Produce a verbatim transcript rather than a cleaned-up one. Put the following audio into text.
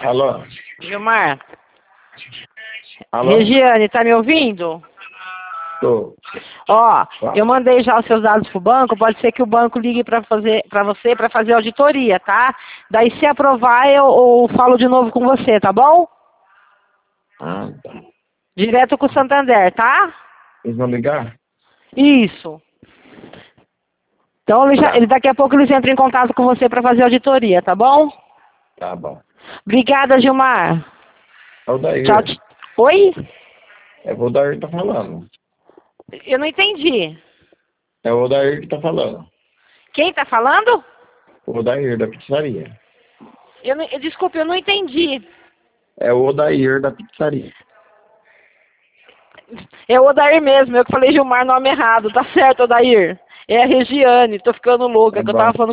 Alô? Gilmar. Alô? Regiane, tá me ouvindo? Tô. Ó, Tá. eu mandei já os seus dados pro banco, pode ser que o banco ligue para fazer para você para fazer auditoria, tá? Daí se aprovar eu, eu falo de novo com você, tá bom? Ah, tá. Direto com o Santander, tá? Eles vão ligar? Isso. Então ele já, Tá. ele, daqui a pouco eles entram em contato com você para fazer auditoria, tá bom? Tá bom. Obrigada, Gilmar. É o Dair. Tchau. tch- Oi? É o Dair que tá falando. Eu não entendi. É o Dair que tá falando. Quem tá falando? O Dair da pizzaria. Eu não, eu- desculpe, eu não entendi. É o Dair da pizzaria. É o Odair mesmo, eu que falei Gilmar, nome errado. Tá certo, Odair. É a Regiane, tô ficando louca, Tá que eu bom. tava falando